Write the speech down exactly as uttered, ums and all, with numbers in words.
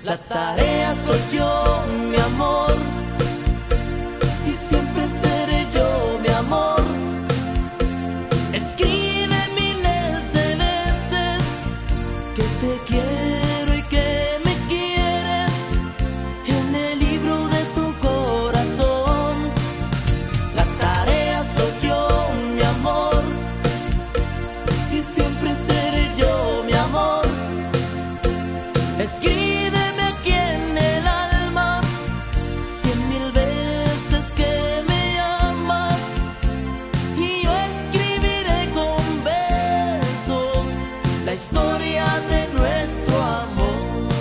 La tarea soy yo, mi amor, y siempre seré yo, mi amor. Escribe miles de veces que te quiero y que me quieres en el libro de tu corazón. La tarea soy yo, mi amor, y siempre seré yo, mi amor. Escribe